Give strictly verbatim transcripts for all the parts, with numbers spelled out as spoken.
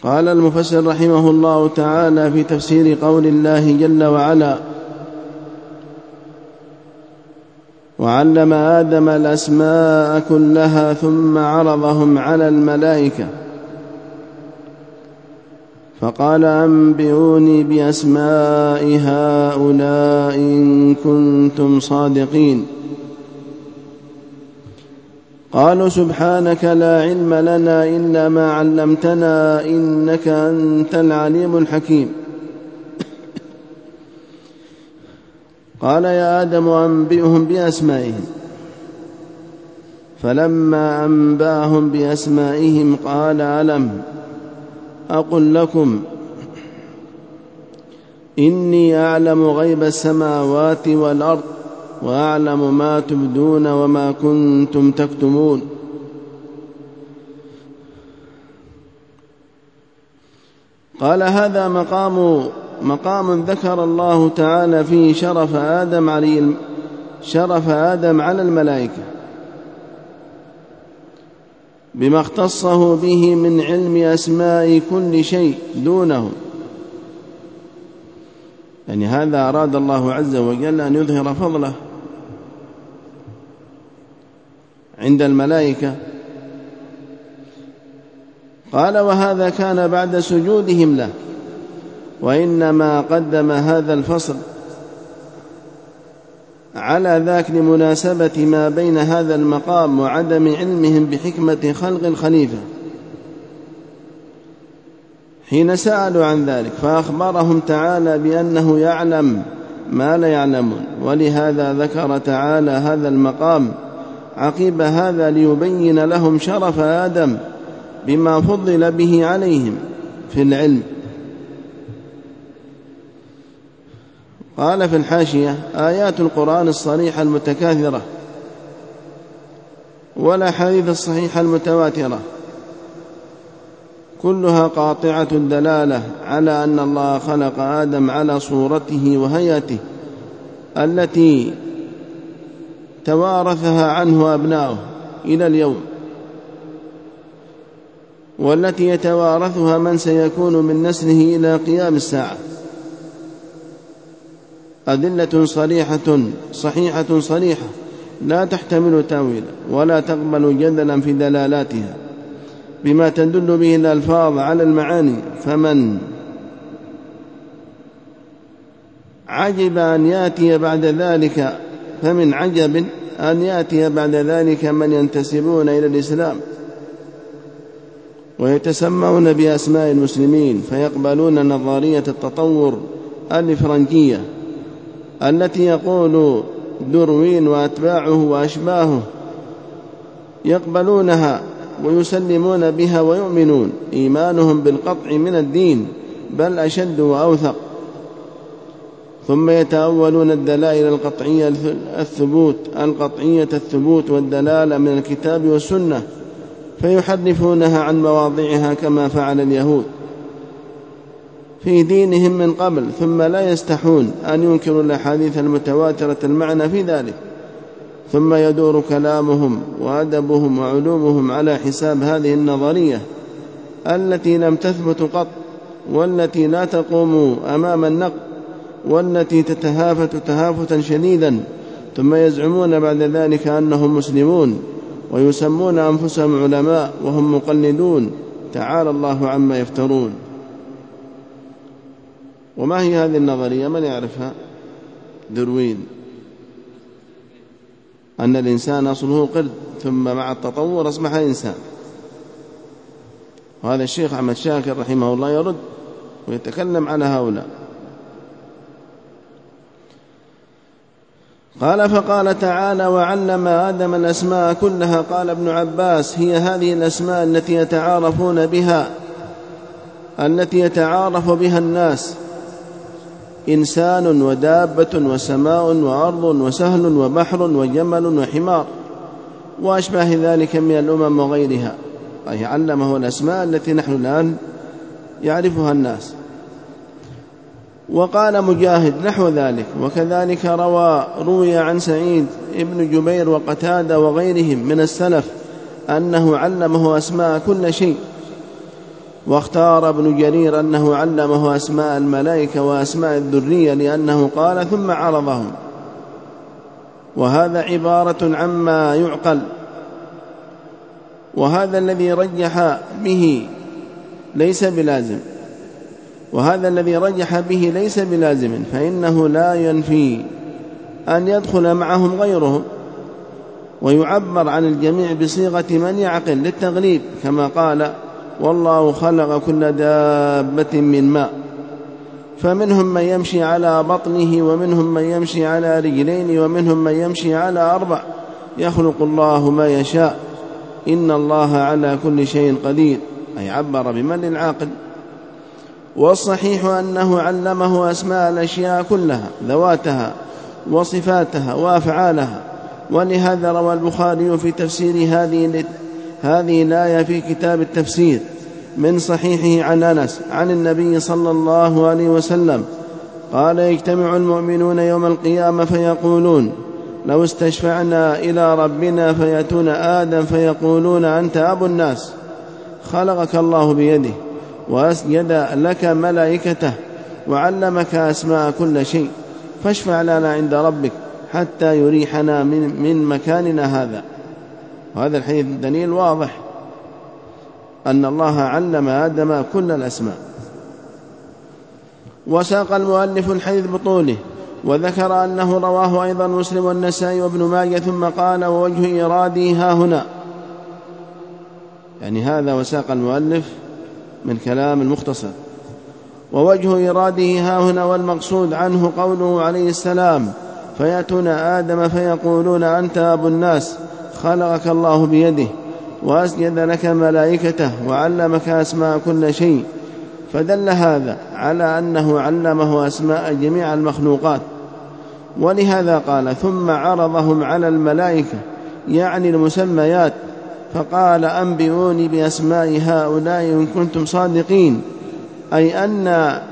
قال المفسر رحمه الله تعالى في تفسير قول الله جل وعلا: وعلم آدم الأسماء كلها ثم عرضهم على الملائكة فقال: أنبئوني بأسماء هؤلاء إن كنتم صادقين. قالوا: سبحانك لا علم لنا إلا ما علمتنا إنك أنت العليم الحكيم. قال: يا آدم أنبئهم بأسمائهم. فلما أنبأهم بأسمائهم قال: ألم أقل لكم إني أعلم غيب السماوات والأرض وأعلم ما تبدون وما كنتم تكتمون. قال: هذا مقام مقام ذكر الله تعالى فيه شرف آدم عليه شرف آدم على الملائكة بما اختصه به من علم أسماء كل شيء دونه. يعني هذا أراد الله عز وجل أن يظهر فضله عند الملائكة. قال: وهذا كان بعد سجودهم له، وإنما قدم هذا الفصل على ذاك لمناسبة ما بين هذا المقام وعدم علمهم بحكمة خلق الخليفة حين سألوا عن ذلك، فأخبرهم تعالى بأنه يعلم ما لا يعلمون. ولهذا ذكر تعالى هذا المقام عقب هذا ليبين لهم شرف آدم بما فضل به عليهم في العلم. قال في الحاشية: آيات القرآن الصريحة المتكاثرة والأحاديث الصحيحة المتواترة كلها قاطعة الدلالة على أن الله خلق آدم على صورته وهيئته التي توارثها عنه أبناؤه إلى اليوم، والتي يتوارثها من سيكون من نسله إلى قيام الساعة. أدلة صريحة صحيحة صريحة لا تحتمل تأويلا ولا تقبل جدلا في دلالاتها بما تدل به الألفاظ على المعاني. فمن عجب أن يأتي بعد ذلك فمن عجب أن يأتي بعد ذلك من ينتسبون إلى الإسلام ويتسمون بأسماء المسلمين فيقبلون نظرية التطور الفرنجية التي يقول دروين وأتباعه وأشباهه، يقبلونها ويسلمون بها ويؤمنون إيمانهم بالقطع من الدين بل أشد وأوثق، ثم يتأولون الدلائل القطعية الثبوت القطعية الثبوت والدلالة من الكتاب والسنة فيحرفونها عن مواضعها كما فعل اليهود في دينهم من قبل، ثم لا يستحون أن ينكروا الأحاديث المتواترة المعنى في ذلك، ثم يدور كلامهم وأدبهم وعلومهم على حساب هذه النظرية التي لم تثبت قط والتي لا تقوم أمام النقد والتي تتهافت تهافتا شديدا، ثم يزعمون بعد ذلك أنهم مسلمون ويسمون أنفسهم علماء وهم مقلدون. تعالى الله عما يفترون. وما هي هذه النظرية؟ من يعرفها؟ دروين، أن الإنسان أصله قرد ثم مع التطور أصبح إنسان. وهذا الشيخ أحمد شاكر رحمه الله يرد ويتكلم على هؤلاء. قال: فقال تعالى: وعلم آدم الأسماء كلها. قال ابن عباس: هي هذه الأسماء التي يتعارفون بها التي يتعارف بها الناس، إنسان ودابة وسماء وأرض وسهل وبحر وجمل وحمار وأشباه ذلك من الأمم وغيرها. أي علمه الأسماء التي نحن الآن يعرفها الناس. وقال مجاهد نحو ذلك. وكذلك روى روي عن سعيد ابن جبير وقتادة وغيرهم من السلف أنه علمه أسماء كل شيء واختار ابن جرير أنه علمه أسماء الملائكة وأسماء الذرية لأنه قال ثم عرضهم، وهذا عبارة عما يعقل. وهذا الذي رجح به ليس بلازم وهذا الذي رجح به ليس بلازم فإنه لا ينفي أن يدخل معهم غيرهم، ويعبر عن الجميع بصيغة من يعقل للتغليب، كما قال والله خلق كل دابة من ماء، فمنهم من يمشي على بطنه ومنهم من يمشي على رجلين ومنهم من يمشي على أربع، يخلق الله ما يشاء إن الله على كل شيء قدير، أي عبر بمن العاقل. والصحيح أنه علمه أسماء الأشياء كلها ذواتها وصفاتها وأفعالها. ولهذا روى البخاري في تفسير هذه هذه الآية في كتاب التفسير من صحيحه عن أنس عن النبي صلى الله عليه وسلم قال يجتمع المؤمنون يوم القيامة فيقولون لو استشفعنا إلى ربنا فيأتون آدم فيقولون أنت أبو الناس، خلقك الله بيده وأسجد لك ملائكته وعلمك أسماء كل شيء، فاشفع لنا عند ربك حتى يريحنا من, من مكاننا هذا. وهذا الحديث دليل واضح أن الله علم آدم كل الأسماء. وساق المؤلف الحديث بطوله، وذكر أنه رواه أيضا مسلم والنسائي وابن ماجه، ثم قال ووجه إرادي ها هنا، يعني هذا وساق المؤلف من كلام المختصر، ووجه إراده ها هنا والمقصود عنه قوله عليه السلام فيأتون آدم فيقولون أنت أبو الناس، خلقك الله بيده وأسجد لك ملائكته وعلمك أسماء كل شيء، فدل هذا على أنه علمه أسماء جميع المخلوقات. ولهذا قال ثم عرضهم على الملائكة، يعني المسميات، فقال أنبئوني بأسماء هؤلاء إن كنتم صادقين، أي أن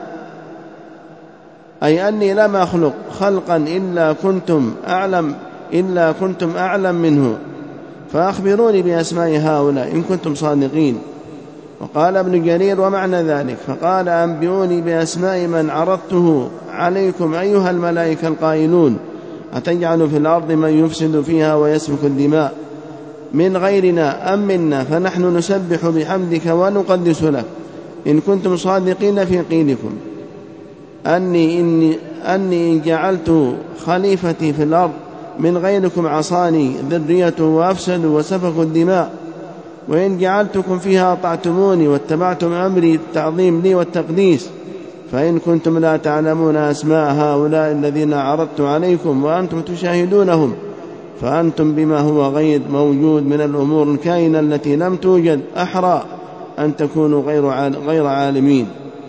أي أني لم أخلق خلقا إلا كنتم أعلم إلا كنتم أعلم منه، فأخبروني بأسماء هؤلاء إن كنتم صادقين. وقال ابن جرير ومعنى ذلك فقال أنبئوني بأسماء من عرضته عليكم أيها الملائكة القائلون أتجعل في الأرض من يفسد فيها ويسفك الدماء من غيرنا أم منا، فنحن نسبح بحمدك ونقدس لك إن كنتم صادقين في قيلكم أني, إني أني إن جعلت خليفتي في الأرض من غيركم عصاني ذريته وأفسدوا وسفكوا الدماء، وإن جعلتكم فيها أطعتموني واتبعتم أمري التعظيم لي والتقديس، فإن كنتم لا تعلمون أسماء هؤلاء الذين عرضت عليكم وأنتم تشاهدونهم، فأنتم بما هو غير موجود من الأمور الكائنة التي لم توجد أحرى أن تكونوا غير عالمين.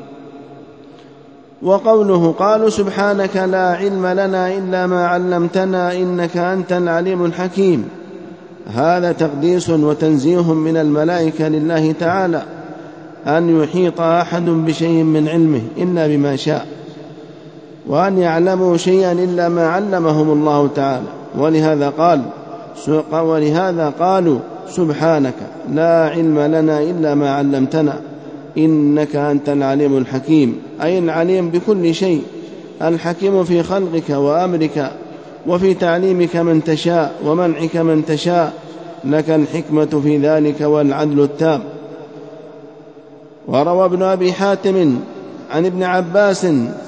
وقوله قالوا سبحانك لا علم لنا إلا ما علمتنا إنك أنت العليم الحكيم، هذا تقديس وتنزيه من الملائكة لله تعالى أن يحيط أحد بشيء من علمه إلا بما شاء، وأن يعلموا شيئا إلا ما علمهم الله تعالى. ولهذا قال ولهذا قالوا سبحانك لا علم لنا إلا ما علمتنا إنك أنت العليم الحكيم، أي العليم بكل شيء، الحكيم في خلقك وأمرك وفي تعليمك من تشاء ومنعك من تشاء، لك الحكمة في ذلك والعدل التام. وروى ابن أبي حاتم عن ابن عباس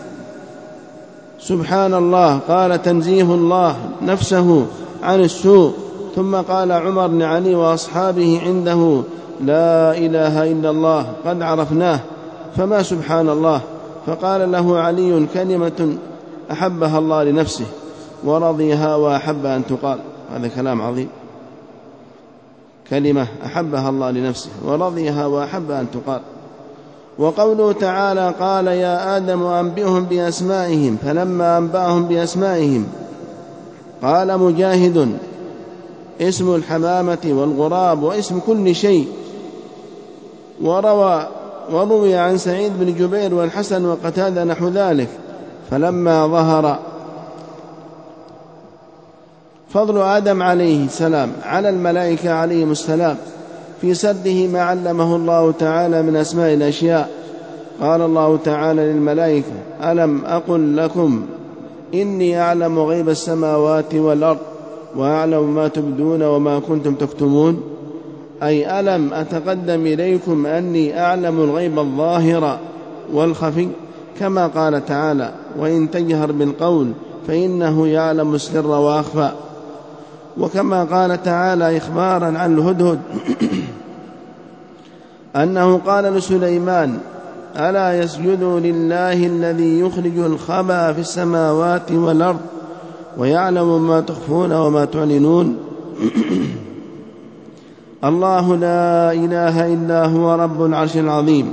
سبحان الله قال تنزيه الله نفسه عن السوء، ثم قال عمر بن علي وأصحابه عنده لا إله إلا الله قد عرفناه فما سبحان الله، فقال له علي كلمة أحبها الله لنفسه ورضيها وأحب أن تقال. هذا كلام عظيم، كلمة أحبها الله لنفسه ورضيها وأحب أن تقال. وقوله تعالى قال يا آدم أنبئهم بأسمائهم، فلما أنبأهم بأسمائهم قال مجاهد اسم الحمامة والغراب واسم كل شيء. وروى وروي عن سعيد بن جبير والحسن وقتادة نحو ذلك. فلما ظهر فضل آدم عليه السلام على الملائكة عليهم السلام في سرده ما علمه الله تعالى من أسماء الأشياء. قال الله تعالى للملائكة: ألم أقل لكم إني أعلم غيب السماوات والأرض وأعلم ما تبدون وما كنتم تكتمون؟ أي ألم أتقدم إليكم أني أعلم الغيب الظاهر والخفي، كما قال تعالى: وإن تجهر بالقول فإنه يعلم السر وأخفى. وكما قال تعالى إخبارا عن الهدهد أنه قال لسليمان: ألا يسجدوا لله الذي يخرج الخبأ في السماوات والأرض ويعلم ما تخفون وما تعلنون. الله لا إله إلا هو رب العرش العظيم.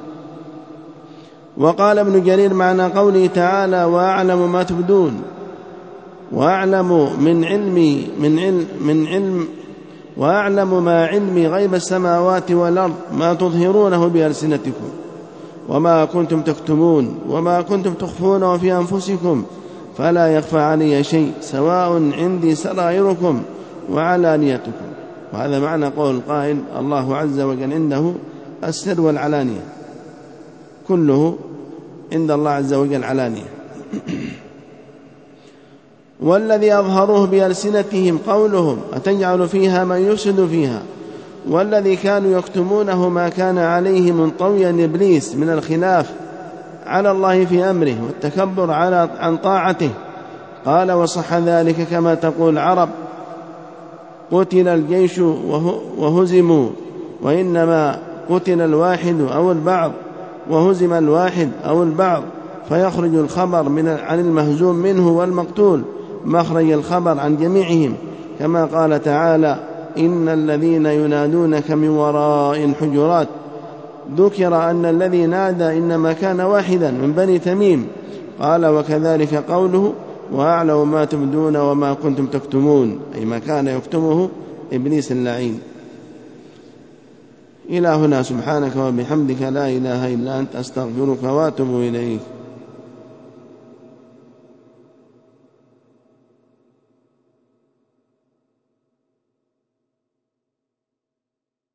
وقال ابن جرير معنى قوله تعالى: وأعلم ما تبدون، وأعلم من علمي من علم, من علم وأعلم ما علمي غيب السماوات والأرض ما تظهرونه بألسنتكم وما كنتم تكتمون وما كنتم تخفون وفي أنفسكم فلا يخفى علي شيء، سواء عندي سرائركم وعلانيتكم. وهذا معنى قول القائل: الله عز وجل عنده السر والعلانية، كله عند الله عز وجل علانية. والذي أظهروه بألسنتهم قولهم: أتجعل فيها من يفسد فيها. والذي كانوا يكتمونه ما كان عليه منطويا إبليس من الخلاف على الله في أمره والتكبر على عن طاعته. قال: وصح ذلك كما تقول العرب: قتل الجيش وهزموا، وإنما قتل الواحد أو البعض وهزم الواحد أو البعض، فيخرج الخبر من عن المهزوم منه والمقتول مخرج الخبر عن جميعهم، كما قال تعالى: إن الذين ينادونك من وراء الحجرات. ذكر أن الذي نادى إنما كان واحدا من بني تميم. قال: وكذلك قوله: وأعلم ما تبدون وما كنتم تكتمون، أي ما كان يكتمه إبليس اللعين. إلى هنا. سبحانك وبحمدك لا إله إلا أنت، أستغفرك وأتوب إليك.